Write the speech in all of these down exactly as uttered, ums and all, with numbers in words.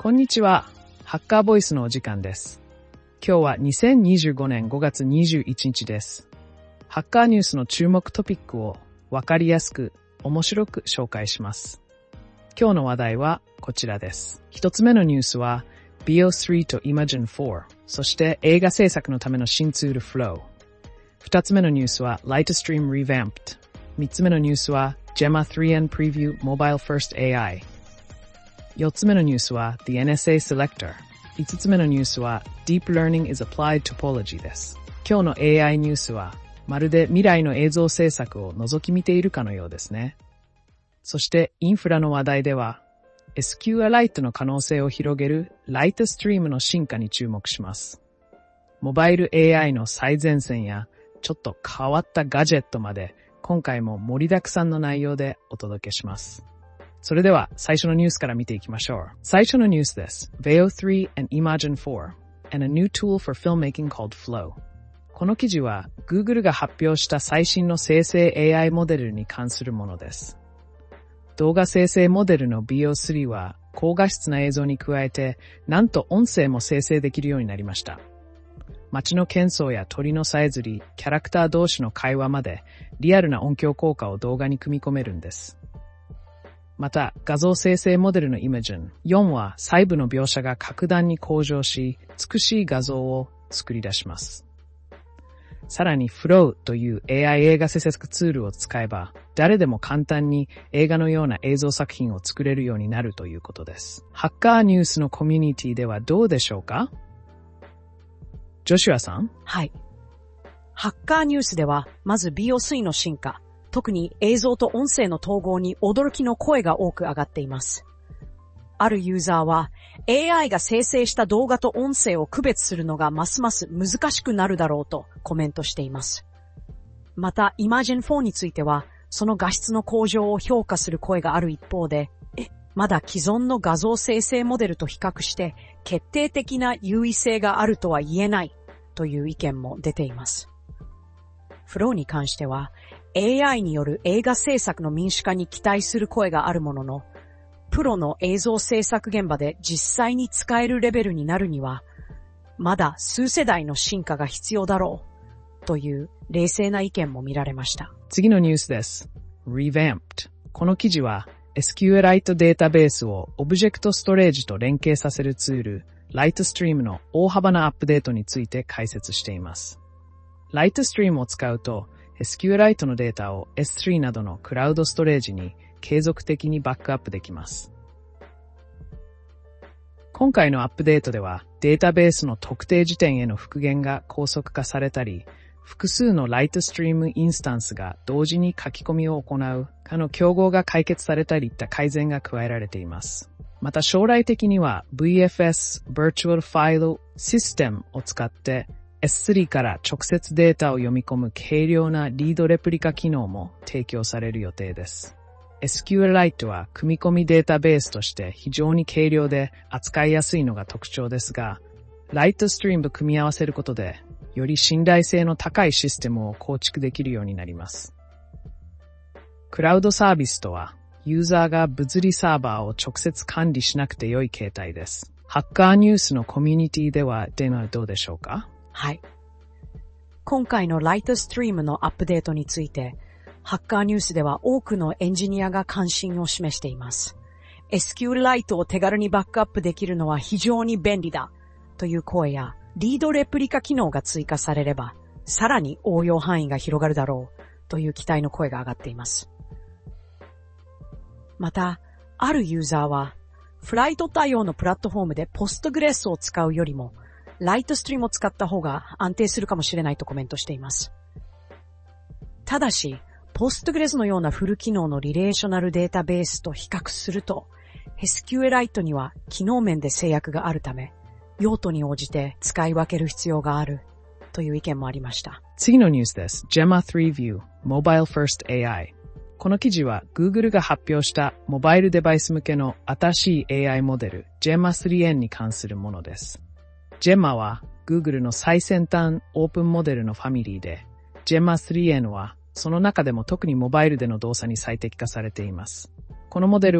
こんにちは。ハッカーボイスのお時間です。今日はにせんにじゅうごねんごがつにじゅういちにちです。ハッカーニュースの注目トピックをわかりやすく、面白く紹介します。今日の話題はこちらです。一つ目のニュースは ビーオースリー と イマジンフォー、そして映画制作のための新ツール Flow。二つ目のニュースは Lightstream Revamped。三つ目のニュースは ジェマスリーエヌ Preview Mobile First エーアイ。四つ目のニュースは The エヌエスエー Selector。五つ目のニュースは Deep Learning is Applied Topology です。今日の エーアイ ニュースはまるで未来の映像制作を覗き見ているかのようですね。そしてインフラの話題では エスキューエルライト の可能性を広げる Lightstream の進化に注目します。モバイル エーアイ の最前線やちょっと変わったガジェットまで今回も盛りだくさんの内容でお届けします。それでは最初のニュースから見ていきましょう。最初のニュースです。ビーオースリー and イマジンフォー and a new tool for filmmaking called Flow。この記事は Google が発表した最新の生成 エーアイ モデルに関するものです。動画生成モデルの ビーオースリー は高画質な映像に加えて、なんと音声も生成できるようになりました。街の喧騒や鳥のさえずり、キャラクター同士の会話までリアルな音響効果を動画に組み込めるんです。また、画像生成モデルの イマジンフォー は細部の描写が格段に向上し、美しい画像を作り出します。さらに Flow という エーアイ 映画制作ツールを使えば、誰でも簡単に映画のような映像作品を作れるようになるということです。ハッカーニュースのコミュニティではどうでしょうか？ジョシュアさん？ はい。ハッカーニュースでは、まず ビーオースリー の進化、特に映像と音声の統合に驚きの声が多く上がっています。あるユーザーは エーアイ が生成した動画と音声を区別するのがますます難しくなるだろうとコメントしています。また イマジンフォー についてはその画質の向上を評価する声がある一方で、え、まだ既存の画像生成モデルと比較して決定的な優位性があるとは言えないという意見も出ています。Flow に関しては エーアイ による映画制作の民主化に期待する声があるものの、プロの映像制作現場で実際に使えるレベルになるには、まだ数世代の進化が必要だろうという冷静な意見も見られました。 次のニュースです。Revamped。この記事は エスキューエルライト データベースをオブジェクトストレージと連携させるツール Lightstream の大幅なアップデートについて解説しています。Lightstream を使うとエスキューエルライト のデータを エススリー などのクラウドストレージに継続的にバックアップできます。今回のアップデートではデータベースの特定時点への復元が高速化されたり、複数の Lightstream インスタンスが同時に書き込みを行うかの競合が解決されたりいった改善が加えられています。また将来的には ブイエフエス Virtual File System を使ってエススリー から直接データを読み込む軽量なリードレプリカ機能も提供される予定です。エスキューエルライト は組み込みデータベースとして非常に軽量で扱いやすいのが特徴ですが、Lightstream と組み合わせることでより信頼性の高いシステムを構築できるようになります。クラウドサービスとは、ユーザーが物理サーバーを直接管理しなくて良い形態です。ハッカーニュースのコミュニティではではどうでしょうか？ はい。今回の Lightstream のアップデートについて、ハッカーニュースでは多くのエンジニアが関心を示しています。エスキューエルライトを手軽にバックアップできるのは非常に便利だという声や、リードレプリカ機能が追加されれば、さらに応用範囲が広がるだろうという期待の声が上がっています。また、あるユーザーは、フライト対応のプラットフォームでポストグレスを使うよりも、ライトストリームを使った方が安定するかもしれないとコメントしています。ただし、ポストグレスのようなフル機能のリレーショナルデータベースと比較すると、エスキューエルライト には機能面で制約があるため、用途に応じて使い分ける必要があるという意見もありました。 次のニュースです。ジェマスリー View Mobile First エーアイ。この記事は Google が発表したモバイルデバイス向けの新しい エーアイ モデル ジェマスリーエヌ に関するものです。ジェマは Google の最先端オープンモデルのファミリーで、ジェマスリーエヌ はその中でも特にモバイルでの動作に最適化されています。このモデルは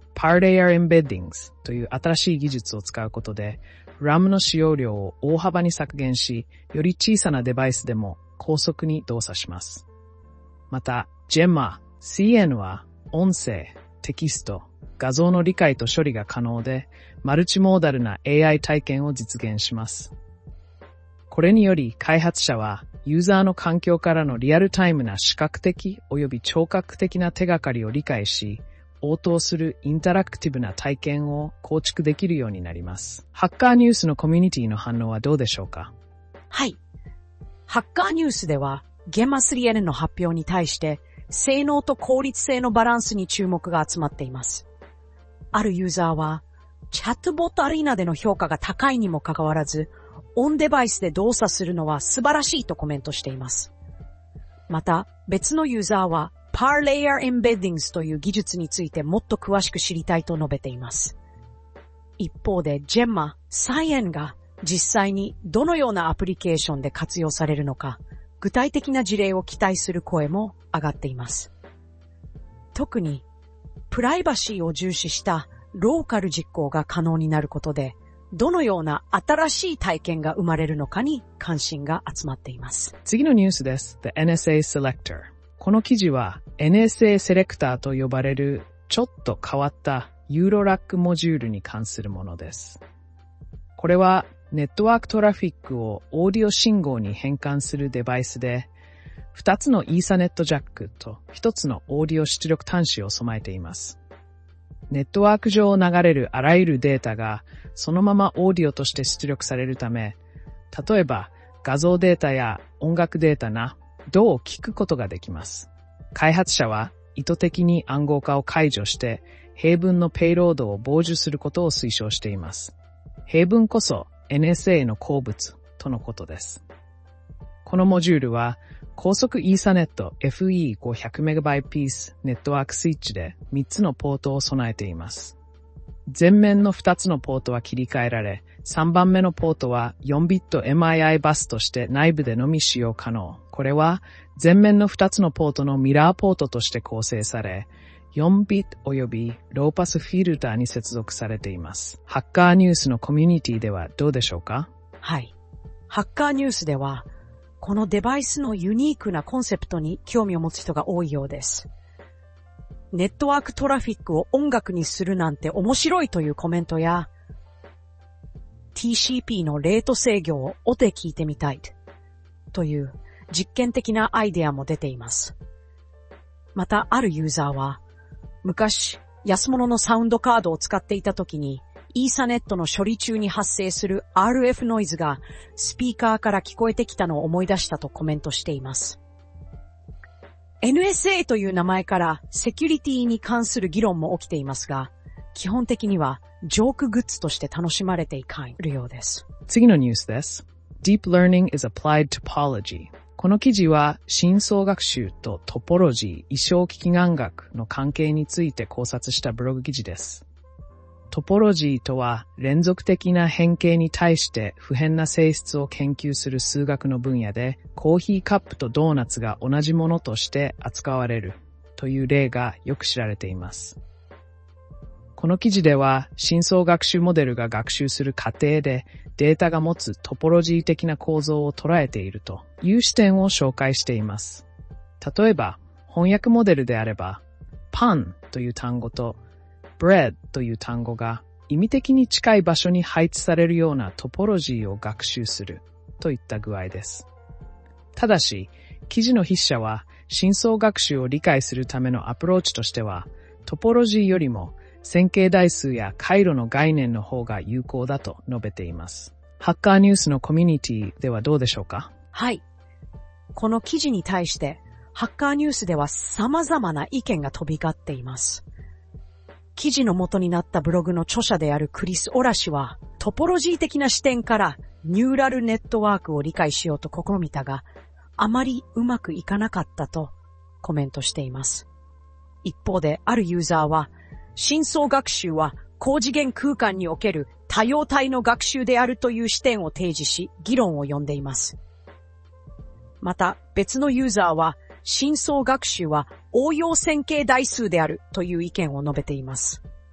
Part エーアール Embeddings という新しい技術を使うことで、RAM の使用量を大幅に削減し、より小さなデバイスでも高速に動作します。また、ジェンマ シーエヌ は音声、テキスト、画像の理解と処理が可能で、マルチモーダルな エーアイ 体験を実現します。これにより開発者はユーザーの環境からのリアルタイムな視覚的及び聴覚的な手がかりを理解し、応答するインタラクティブな体験を構築できるようになります。ハッカーニュースのコミュニティの反応はどうでしょうか？ はい。ハッカーニュースでは、ゲンマ スリーエヌ の発表に対して、性能と効率性のバランスに注目が集まっています。あるユーザーは、チャットボットアリーナでの評価が高いにもかかわらず、オンデバイスで動作するのは素晴らしいとコメントしています。また、別のユーザーは、Par Layer Embeddings という技術についてもっと詳しく知りたいと述べています。一方で、ジェンマ、サイエンが実際にどのようなアプリケーションで活用されるのか、具体的な事例を期待する声も上がっています。特に、プライバシーを重視したローカル実行が可能になることで、どのような新しい体験が生まれるのかに関心が集まっています。 次のニュースです。The エヌエスエー Selector。この記事は エヌエスエー セレクターと呼ばれるちょっと変わったユーロラックモジュールに関するものです。これはネットワークトラフィックをオーディオ信号に変換するデバイスで、二つのイーサネットジャックと一つのオーディオ出力端子を備えています。ネットワーク上を流れるあらゆるデータがそのままオーディオとして出力されるため、例えば画像データや音楽データなどを聞くことができます。開発者は意図的に暗号化を解除して平文のペイロードを傍受することを推奨しています。平文こそ エヌエスエー の好物とのことです。このモジュールは高速イーサネット エフイーごひゃくメガバイトピースネットワークスイッチでみっつのポートを備えています。前面のふたつのポートは切り替えられ、さんばんめのポートはよんビット エムアイアイ バスとして内部でのみ使用可能。これは前面のふたつのポートのミラーポートとして構成され、よんビット及びローパスフィルターに接続されています。ハッカーニュースのコミュニティではどうでしょうか？ はい。ハッカーニュースでは、このデバイスのユニークなコンセプトに興味を持つ人が多いようです。ネットワークトラフィックを音楽にするなんて面白いというコメントや、ティーシーピー のレート制御を音で聞いてみたいという実験的なアイデアも出ています。またあるユーザーは、昔安物のサウンドカードを使っていた時に、イーサネットの処理中に発生する アールエフ ノイズがスピーカーから聞こえてきたのを思い出したとコメントしています。エヌエスエー という名前からセキュリティに関する議論も起きていますが、基本的にはジョークグッズとして楽しまれているようです。 次のニュースです。Deep Learning is Applied Topology。この記事は深層学習とトポロジー、意象機器眼学の関係について考察したブログ記事です。トポロジーとは連続的な変形に対して不変な性質を研究する数学の分野で、コーヒーカップとドーナツが同じものとして扱われるという例がよく知られています。この記事では深層学習モデルが学習する過程でデータが持つトポロジー的な構造を捉えているという視点を紹介しています。例えば翻訳モデルであれば、パンという単語とbread という単語が意味的に近い場所に配置されるようなトポロジーを学習するといった具合です。ただし、記事の筆者は深層学習を理解するためのアプローチとしては、トポロジーよりも線形代数や回路の概念の方が有効だと述べています。ハッカーニュースのコミュニティではどうでしょうか？ はい。この記事に対して、ハッカーニュースでは様々な意見が飛び交っています。記事の元になったブログの著者であるクリス・オラ氏は、トポロジー的な視点からニューラルネットワークを理解しようと試みたが、あまりうまくいかなかったとコメントしています。一方で、あるユーザーは、深層学習は高次元空間における多様体の学習であるという視点を提示し、議論を呼んでいます。また、別のユーザーは、深層学習は応用線形代数であるという意見を述べています。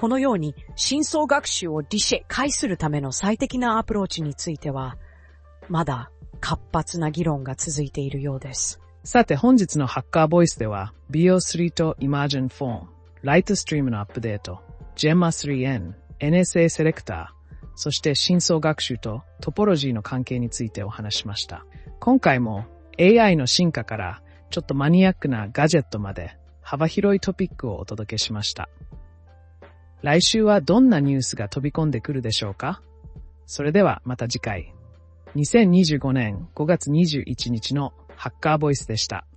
このように深層学習を理解解するための最適なアプローチについては、まだ活発な議論が続いているようです。 さて本日のハッカーボイスでは ビーオースリー と Imagen フォン、ライトストリームのアップデート、ジェンマ スリーエヌ、エヌエスエー セレクター、そして深層学習とトポロジーの関係についてお話しました。今回も エーアイ の進化からちょっとマニアックなガジェットまで幅広いトピックをお届けしました。来週はどんなニュースが飛び込んでくるでしょうか？それではまた次回。にせんにじゅうごねんごがつにじゅういちにちのハッカーボイスでした。